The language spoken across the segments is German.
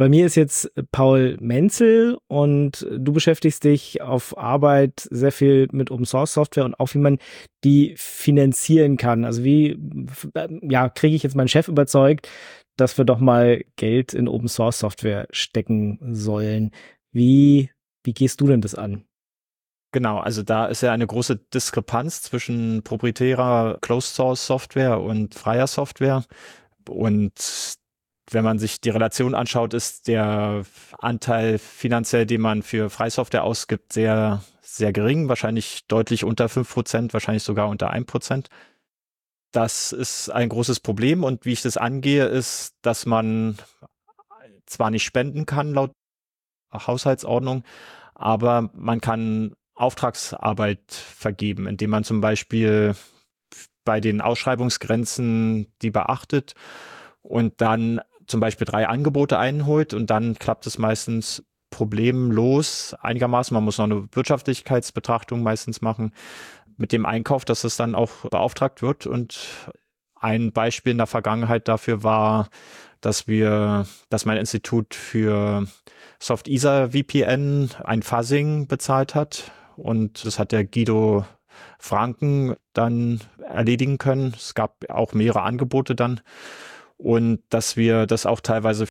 Bei mir ist jetzt Paul Menzel und du beschäftigst dich auf Arbeit sehr viel mit Open Source Software und auch wie man die finanzieren kann. Also wie, ja, kriege ich jetzt meinen Chef überzeugt, dass wir doch mal Geld in Open Source Software stecken sollen. Wie gehst du denn das an? Genau, also da ist ja eine große Diskrepanz zwischen proprietärer Closed Source Software und freier Software. Und wenn man sich die Relation anschaut, ist der Anteil finanziell, den man für Freisoftware ausgibt, sehr, sehr gering, wahrscheinlich deutlich unter 5%, wahrscheinlich sogar unter 1%. Das ist ein großes Problem und wie ich das angehe, ist, dass man zwar nicht spenden kann laut Haushaltsordnung, aber man kann Auftragsarbeit vergeben, indem man zum Beispiel bei den Ausschreibungsgrenzen die beachtet und dann zum Beispiel 3 Angebote einholt und dann klappt es meistens problemlos einigermaßen. Man muss noch eine Wirtschaftlichkeitsbetrachtung meistens machen mit dem Einkauf, dass es dann auch beauftragt wird. Und ein Beispiel in der Vergangenheit dafür war, dass mein Institut für Soft-ISA VPN ein Fuzzing bezahlt hat. Und das hat der Guido Franken dann erledigen können. Es gab auch mehrere Angebote dann. Und dass wir das auch teilweise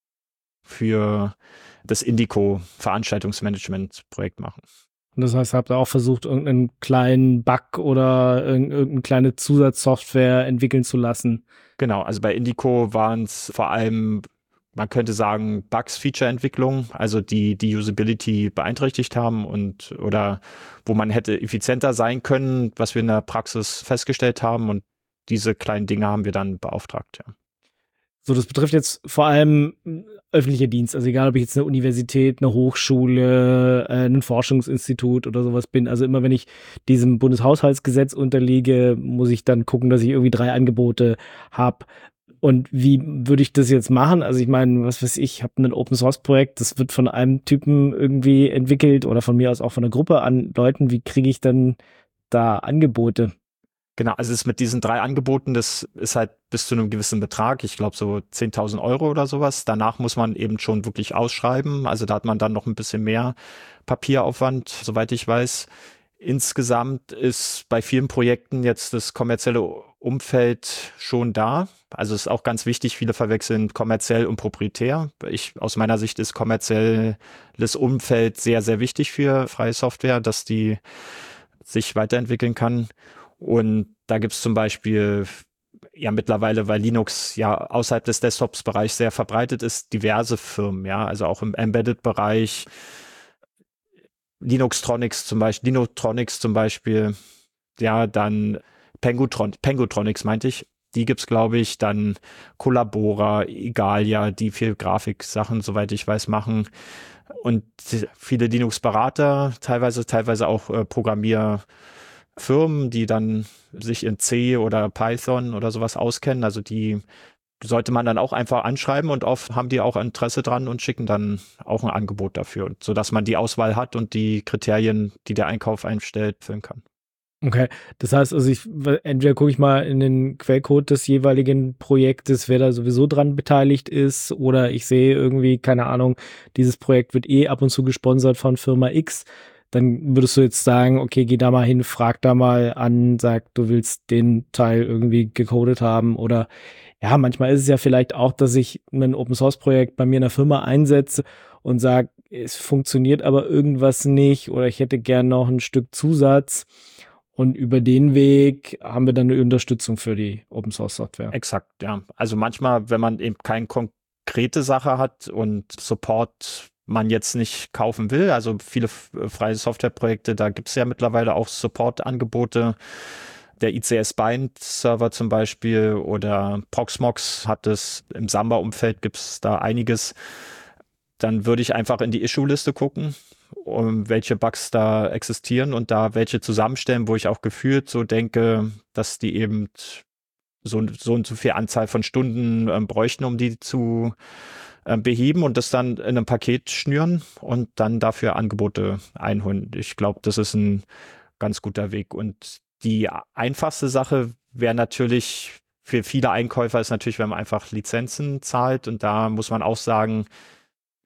für das Indico Veranstaltungsmanagement-Projekt machen. Und das heißt, habt ihr auch versucht, irgendeinen kleinen Bug oder irgendeine kleine Zusatzsoftware entwickeln zu lassen? Genau, also bei Indico waren es vor allem, man könnte sagen, Bugs, Feature-Entwicklung, also die Usability beeinträchtigt haben oder wo man hätte effizienter sein können, was wir in der Praxis festgestellt haben. Und diese kleinen Dinge haben wir dann beauftragt, ja. So, das betrifft jetzt vor allem öffentliche Dienst, also egal, ob ich jetzt eine Universität, eine Hochschule, ein Forschungsinstitut oder sowas bin. Also immer, wenn ich diesem Bundeshaushaltsgesetz unterliege, muss ich dann gucken, dass ich irgendwie 3 Angebote habe. Und wie würde ich das jetzt machen? Also ich meine, was weiß ich habe ein Open-Source-Projekt, das wird von einem Typen irgendwie entwickelt oder von mir aus auch von einer Gruppe an Leuten. Wie kriege ich dann da Angebote? Genau, also es mit diesen 3 Angeboten, das ist halt bis zu einem gewissen Betrag, ich glaube so 10.000 Euro oder sowas. Danach muss man eben schon wirklich ausschreiben. Also da hat man dann noch ein bisschen mehr Papieraufwand, soweit ich weiß. Insgesamt ist bei vielen Projekten jetzt das kommerzielle Umfeld schon da. Also es ist auch ganz wichtig, viele verwechseln kommerziell und proprietär. Aus meiner Sicht ist kommerzielles Umfeld sehr, sehr wichtig für freie Software, dass die sich weiterentwickeln kann. Und da gibt es zum Beispiel ja mittlerweile, weil Linux ja außerhalb des Desktops-Bereichs sehr verbreitet ist, diverse Firmen, ja, also auch im Embedded-Bereich, Linuxtronics zum Beispiel, ja, dann Pengutronics meinte ich, die gibt's, glaube ich, dann Collabora, Igalia, die viel Grafiksachen, soweit ich weiß, machen. Und viele Linux-Berater, teilweise auch Programmierfirmen, die dann sich in C oder Python oder sowas auskennen. Also die sollte man dann auch einfach anschreiben und oft haben die auch Interesse dran und schicken dann auch ein Angebot dafür, sodass man die Auswahl hat und die Kriterien, die der Einkauf einstellt, füllen kann. Okay, das heißt also, entweder gucke ich mal in den Quellcode des jeweiligen Projektes, wer da sowieso dran beteiligt ist, oder ich sehe irgendwie, keine Ahnung, dieses Projekt wird ab und zu gesponsert von Firma X. Dann würdest du jetzt sagen, okay, geh da mal hin, frag da mal an, sag, du willst den Teil irgendwie gecodet haben, oder ja, manchmal ist es ja vielleicht auch, dass ich ein Open-Source-Projekt bei mir in der Firma einsetze und sage, es funktioniert aber irgendwas nicht, oder ich hätte gern noch ein Stück Zusatz. Und über den Weg haben wir dann eine Unterstützung für die Open Source Software. Exakt, ja. Also manchmal, wenn man eben keine konkrete Sache hat und Support man jetzt nicht kaufen will, also viele freie Softwareprojekte, da gibt es ja mittlerweile auch Support-Angebote. Der ICS Bind Server zum Beispiel oder Proxmox hat es, im Samba-Umfeld gibt es da einiges. Dann würde ich einfach in die Issue-Liste gucken, welche Bugs da existieren und da welche zusammenstellen, wo ich auch gefühlt so denke, dass die eben so und so viel Anzahl von Stunden bräuchten, um die zu beheben und das dann in einem Paket schnüren und dann dafür Angebote einholen. Ich glaube, das ist ein ganz guter Weg. Und die einfachste Sache wäre natürlich für viele Einkäufer ist natürlich, wenn man einfach Lizenzen zahlt und da muss man auch sagen,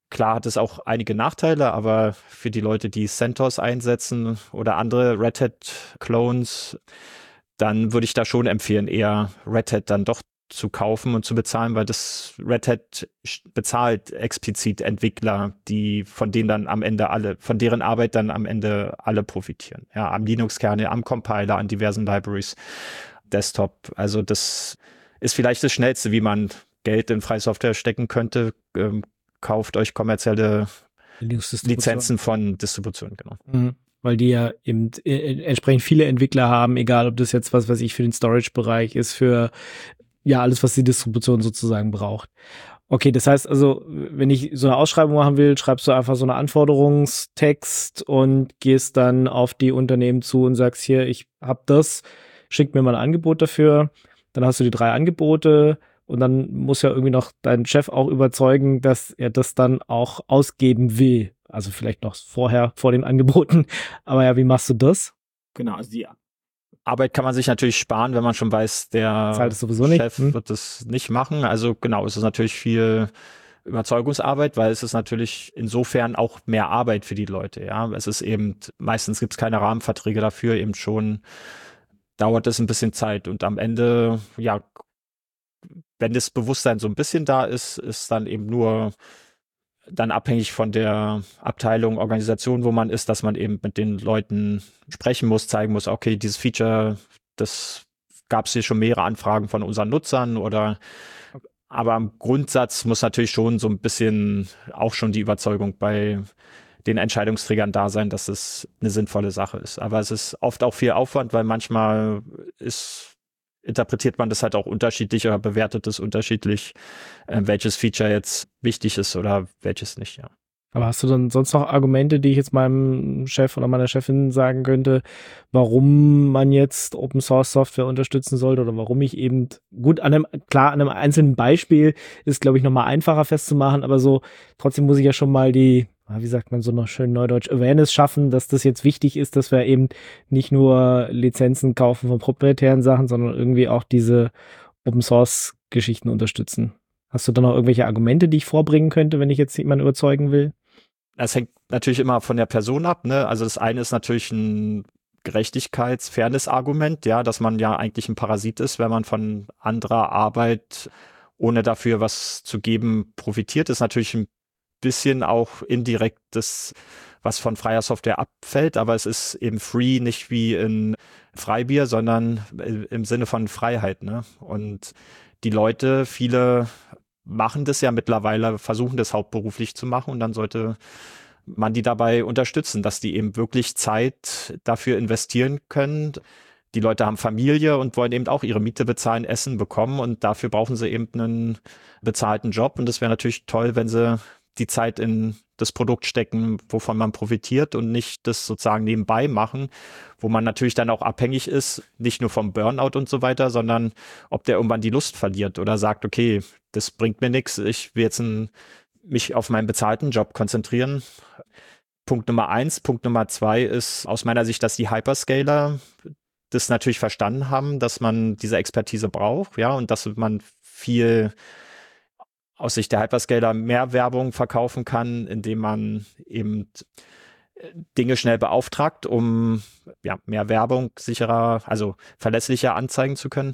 Klar hat es auch einige Nachteile, aber für die Leute, die CentOS einsetzen oder andere Red Hat-Clones, dann würde ich da schon empfehlen, eher Red Hat dann doch zu kaufen und zu bezahlen, weil das Red Hat bezahlt explizit Entwickler, die von denen dann am Ende von deren Arbeit dann am Ende alle profitieren. Ja, am Linux-Kernel, am Compiler, an diversen Libraries, Desktop. Also das ist vielleicht das Schnellste, wie man Geld in freie Software stecken könnte. Kauft euch kommerzielle Lizenzen von Distributionen, genau. Mhm. Weil die ja eben entsprechend viele Entwickler haben, egal ob das jetzt was weiß ich für den Storage-Bereich ist, für ja alles, was die Distribution sozusagen braucht. Okay, das heißt also, wenn ich so eine Ausschreibung machen will, schreibst du einfach so eine Anforderungstext und gehst dann auf die Unternehmen zu und sagst hier, ich hab das, schick mir mal ein Angebot dafür. Dann hast du die 3 Angebote und dann muss ja irgendwie noch dein Chef auch überzeugen, dass er das dann auch ausgeben will. Also vielleicht noch vorher, vor den Angeboten. Aber ja, wie machst du das? Genau, also die Arbeit kann man sich natürlich sparen, wenn man schon weiß, der Chef wird das nicht machen. Also genau, es ist natürlich viel Überzeugungsarbeit, weil es ist natürlich insofern auch mehr Arbeit für die Leute. Ja, es ist eben, meistens gibt es keine Rahmenverträge dafür, eben schon dauert es ein bisschen Zeit und am Ende, ja, wenn das Bewusstsein so ein bisschen da ist, ist dann eben nur dann abhängig von der Abteilung, Organisation, wo man ist, dass man eben mit den Leuten sprechen muss, zeigen muss, okay, dieses Feature, das gab es hier schon mehrere Anfragen von unseren Nutzern aber im Grundsatz muss natürlich schon so ein bisschen auch schon die Überzeugung bei den Entscheidungsträgern da sein, dass es eine sinnvolle Sache ist. Aber es ist oft auch viel Aufwand, weil manchmal interpretiert man das halt auch unterschiedlich oder bewertet es unterschiedlich, welches Feature jetzt wichtig ist oder welches nicht, ja. Aber hast du dann sonst noch Argumente, die ich jetzt meinem Chef oder meiner Chefin sagen könnte, warum man jetzt Open Source Software unterstützen sollte oder warum ich eben, gut, an einem einzelnen Beispiel ist, glaube ich, nochmal einfacher festzumachen, aber so, trotzdem muss ich ja schon mal wie sagt man so noch schön neudeutsch, Awareness schaffen, dass das jetzt wichtig ist, dass wir eben nicht nur Lizenzen kaufen von proprietären Sachen, sondern irgendwie auch diese Open Source Geschichten unterstützen. Hast du da noch irgendwelche Argumente, die ich vorbringen könnte, wenn ich jetzt jemanden überzeugen will? Das hängt natürlich immer von der Person ab, ne? Also das eine ist natürlich ein Gerechtigkeits-Fairness-Argument, ja, dass man ja eigentlich ein Parasit ist, wenn man von anderer Arbeit, ohne dafür was zu geben, profitiert. Das ist natürlich ein bisschen auch indirekt das, was von freier Software abfällt, aber es ist eben free, nicht wie in Freibier, sondern im Sinne von Freiheit, ne? Und die Leute, viele machen das ja mittlerweile, versuchen das hauptberuflich zu machen und dann sollte man die dabei unterstützen, dass die eben wirklich Zeit dafür investieren können. Die Leute haben Familie und wollen eben auch ihre Miete bezahlen, Essen bekommen und dafür brauchen sie eben einen bezahlten Job und das wäre natürlich toll, wenn sie die Zeit in das Produkt stecken, wovon man profitiert und nicht das sozusagen nebenbei machen, wo man natürlich dann auch abhängig ist, nicht nur vom Burnout und so weiter, sondern ob der irgendwann die Lust verliert oder sagt, okay, das bringt mir nichts, ich will jetzt mich auf meinen bezahlten Job konzentrieren. Punkt Nummer 1. Punkt Nummer 2 ist aus meiner Sicht, dass die Hyperscaler das natürlich verstanden haben, dass man diese Expertise braucht, ja, und dass man viel aus Sicht der Hyperscaler mehr Werbung verkaufen kann, indem man eben Dinge schnell beauftragt, um ja, mehr Werbung sicherer, also verlässlicher anzeigen zu können.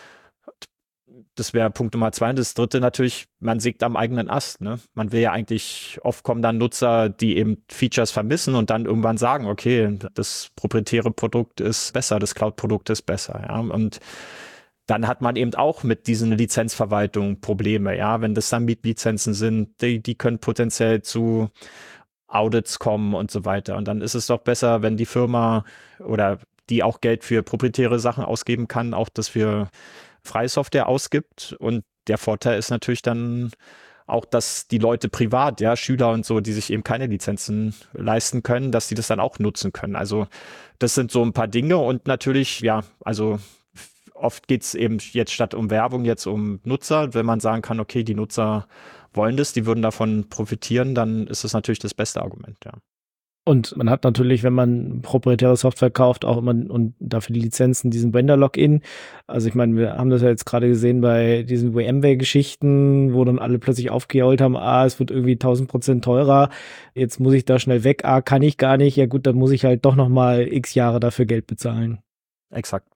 Das wäre Punkt Nummer 2. Und das dritte natürlich, man sägt am eigenen Ast. Ne? Man will ja eigentlich, oft kommen dann Nutzer, die eben Features vermissen und dann irgendwann sagen, okay, das proprietäre Produkt ist besser, das Cloud-Produkt ist besser. Ja? Und dann hat man eben auch mit diesen Lizenzverwaltungen Probleme. Ja, wenn das dann Mietlizenzen sind, die können potenziell zu Audits kommen und so weiter. Und dann ist es doch besser, wenn die Firma oder die auch Geld für proprietäre Sachen ausgeben kann, auch das für freie Software ausgibt. Und der Vorteil ist natürlich dann auch, dass die Leute privat, ja, Schüler und so, die sich eben keine Lizenzen leisten können, dass die das dann auch nutzen können. Also das sind so ein paar Dinge und natürlich, ja, also oft geht es eben jetzt statt um Werbung, jetzt um Nutzer. Wenn man sagen kann, okay, die Nutzer wollen das, die würden davon profitieren, dann ist das natürlich das beste Argument, ja. Und man hat natürlich, wenn man proprietäre Software kauft, auch immer und dafür die Lizenzen diesen Vendor-Login. Also ich meine, wir haben das ja jetzt gerade gesehen bei diesen VMware-Geschichten, wo dann alle plötzlich aufgeheult haben, es wird irgendwie 1000% teurer, jetzt muss ich da schnell weg, kann ich gar nicht, ja gut, dann muss ich halt doch nochmal x Jahre dafür Geld bezahlen. Exakt.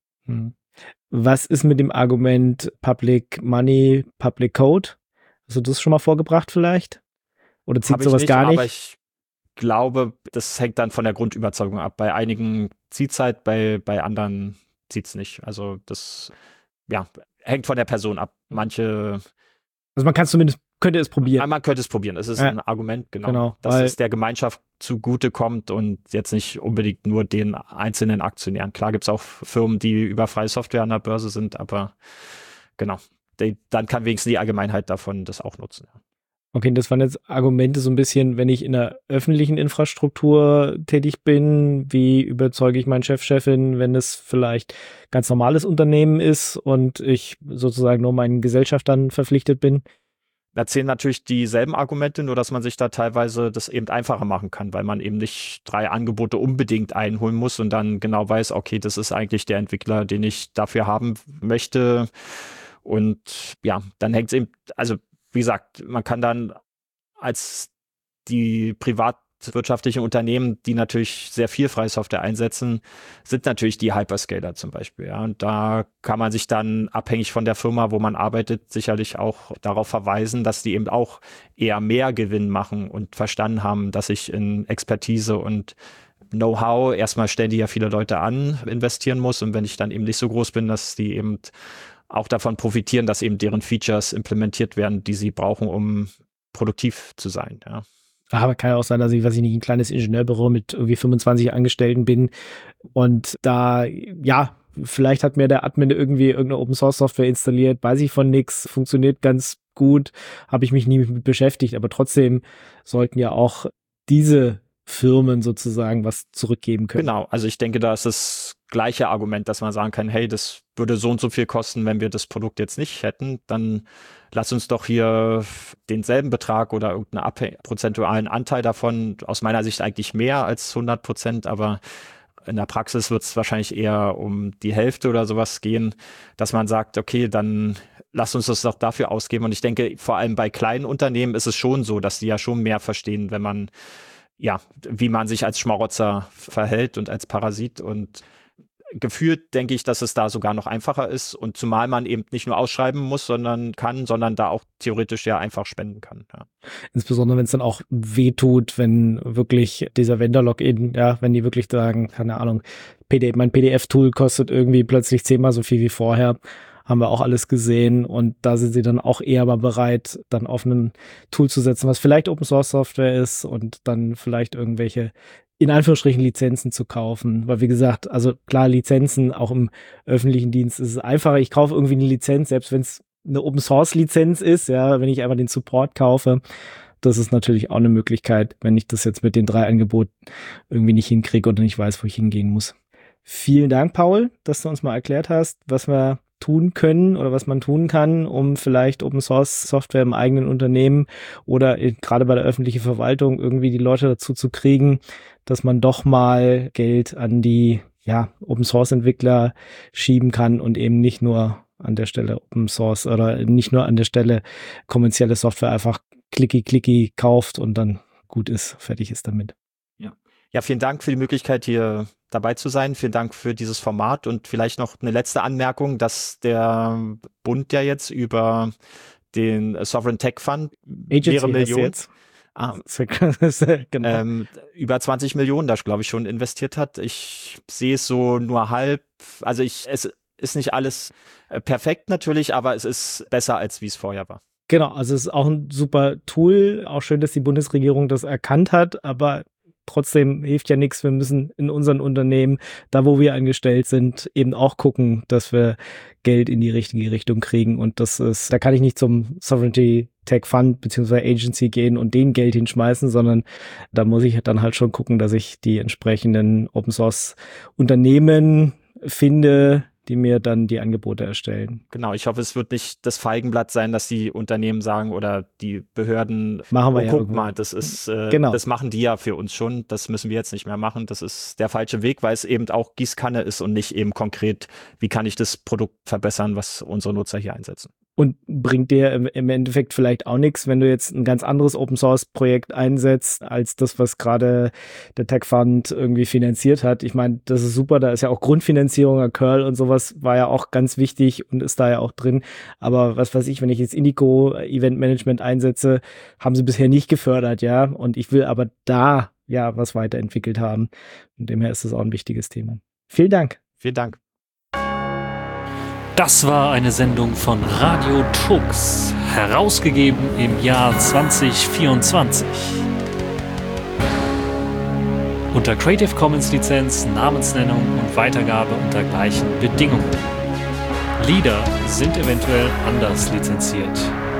Was ist mit dem Argument Public Money, Public Code? Hast du das schon mal vorgebracht vielleicht? Oder zieht sowas gar nicht? Aber ich glaube, das hängt dann von der Grundüberzeugung ab. Bei einigen zieht es halt, bei anderen zieht es nicht. Also das hängt von der Person ab. Manche. Also man könnte es probieren. Man könnte es probieren. Es ist ein Argument, genau. Dass es der Gemeinschaft zugute kommt und jetzt nicht unbedingt nur den einzelnen Aktionären. Klar gibt es auch Firmen, die über freie Software an der Börse sind, aber genau. Dann kann wenigstens die Allgemeinheit davon das auch nutzen. Okay, das waren jetzt Argumente so ein bisschen, wenn ich in der öffentlichen Infrastruktur tätig bin, wie überzeuge ich meinen Chef, Chefin, wenn es vielleicht ganz normales Unternehmen ist und ich sozusagen nur meinen Gesellschaftern verpflichtet bin? Da zählen natürlich dieselben Argumente, nur dass man sich da teilweise das eben einfacher machen kann, weil man eben nicht 3 Angebote unbedingt einholen muss und dann genau weiß, okay, das ist eigentlich der Entwickler, den ich dafür haben möchte. Und ja, dann hängt es eben, also wie gesagt, man kann dann als die privatwirtschaftlichen Unternehmen, die natürlich sehr viel freie Software einsetzen, sind natürlich die Hyperscaler zum Beispiel. Ja. Und da kann man sich dann abhängig von der Firma, wo man arbeitet, sicherlich auch darauf verweisen, dass die eben auch eher mehr Gewinn machen und verstanden haben, dass ich in Expertise und Know-how, erstmal stellen die ja viele Leute an, investieren muss. Und wenn ich dann eben nicht so groß bin, dass die eben auch davon profitieren, dass eben deren Features implementiert werden, die sie brauchen, um produktiv zu sein. Ja. Aber kann ja auch sein, dass ich, ein kleines Ingenieurbüro mit irgendwie 25 Angestellten bin und da, vielleicht hat mir der Admin irgendwie irgendeine Open-Source-Software installiert, weiß ich von nix, funktioniert ganz gut, habe ich mich nie mit beschäftigt, aber trotzdem sollten ja auch diese Firmen sozusagen was zurückgeben können. Genau, also ich denke, da ist das gleiche Argument, dass man sagen kann, hey, das würde so und so viel kosten, wenn wir das Produkt jetzt nicht hätten, dann lass uns doch hier denselben Betrag oder irgendeinen prozentualen Anteil davon, aus meiner Sicht eigentlich mehr als 100%, aber in der Praxis wird es wahrscheinlich eher um die Hälfte oder sowas gehen, dass man sagt, okay, dann lasst uns das doch dafür ausgeben. Und ich denke, vor allem bei kleinen Unternehmen ist es schon so, dass die ja schon mehr verstehen, wenn man wie man sich als Schmarotzer verhält und als Parasit. Und gefühlt denke ich, dass es da sogar noch einfacher ist. Und zumal man eben nicht nur ausschreiben muss, sondern da auch theoretisch ja einfach spenden kann. Ja. Insbesondere, wenn es dann auch wehtut, wenn wirklich dieser Vendor-Login, wenn die wirklich sagen, keine Ahnung, mein PDF-Tool kostet irgendwie plötzlich 10-mal so viel wie vorher. Haben wir auch alles gesehen und da sind sie dann auch eher mal bereit, dann auf ein Tool zu setzen, was vielleicht Open Source Software ist und dann vielleicht irgendwelche, in Anführungsstrichen, Lizenzen zu kaufen. Weil wie gesagt, also klar, Lizenzen, auch im öffentlichen Dienst ist es einfacher. Ich kaufe irgendwie eine Lizenz, selbst wenn es eine Open Source Lizenz ist, wenn ich einfach den Support kaufe. Das ist natürlich auch eine Möglichkeit, wenn ich das jetzt mit den 3 Angeboten irgendwie nicht hinkriege oder nicht weiß, wo ich hingehen muss. Vielen Dank, Paul, dass du uns mal erklärt hast, was wir tun können oder was man tun kann, um vielleicht Open Source Software im eigenen Unternehmen oder gerade bei der öffentlichen Verwaltung irgendwie die Leute dazu zu kriegen, dass man doch mal Geld an die Open Source Entwickler schieben kann und eben nicht nur an der Stelle Open Source oder nicht nur an der Stelle kommerzielle Software einfach klicki kauft und dann gut ist, fertig ist damit. Ja, vielen Dank für die Möglichkeit, hier dabei zu sein. Vielen Dank für dieses Format und vielleicht noch eine letzte Anmerkung, dass der Bund ja jetzt über den Sovereign Tech Fund mehrere Millionen, genau. über 20 Millionen da, glaube ich, schon investiert hat. Ich sehe es so nur halb. Also es ist nicht alles perfekt natürlich, aber es ist besser, als wie es vorher war. Genau, also es ist auch ein super Tool. Auch schön, dass die Bundesregierung das erkannt hat, aber trotzdem hilft ja nichts. Wir müssen in unseren Unternehmen, da wo wir angestellt sind, eben auch gucken, dass wir Geld in die richtige Richtung kriegen. Und da kann ich nicht zum Sovereignty Tech Fund bzw. Agency gehen und denen Geld hinschmeißen, sondern da muss ich dann halt schon gucken, dass ich die entsprechenden Open Source Unternehmen finde, die mir dann die Angebote erstellen. Genau, ich hoffe, es wird nicht das Feigenblatt sein, dass die Unternehmen sagen oder die Behörden, machen wir guck mal, das ist, das machen die ja für uns schon, das müssen wir jetzt nicht mehr machen. Das ist der falsche Weg, weil es eben auch Gießkanne ist und nicht eben konkret, wie kann ich das Produkt verbessern, was unsere Nutzer hier einsetzen. Und bringt dir im Endeffekt vielleicht auch nichts, wenn du jetzt ein ganz anderes Open-Source-Projekt einsetzt, als das, was gerade der Tech Fund irgendwie finanziert hat. Ich meine, das ist super, da ist ja auch Grundfinanzierung, Curl und sowas war ja auch ganz wichtig und ist da ja auch drin. Aber was weiß ich, wenn ich jetzt Indico Event Management einsetze, haben sie bisher nicht gefördert, ja. Und ich will aber da ja was weiterentwickelt haben. Von dem her ist das auch ein wichtiges Thema. Vielen Dank. Vielen Dank. Das war eine Sendung von Radio Tux, herausgegeben im Jahr 2024. Unter Creative Commons Lizenz, Namensnennung und Weitergabe unter gleichen Bedingungen. Lieder sind eventuell anders lizenziert.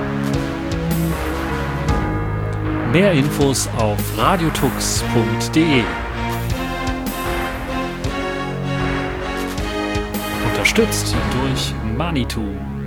Mehr Infos auf radiotux.de. Unterstützt durch Manitou.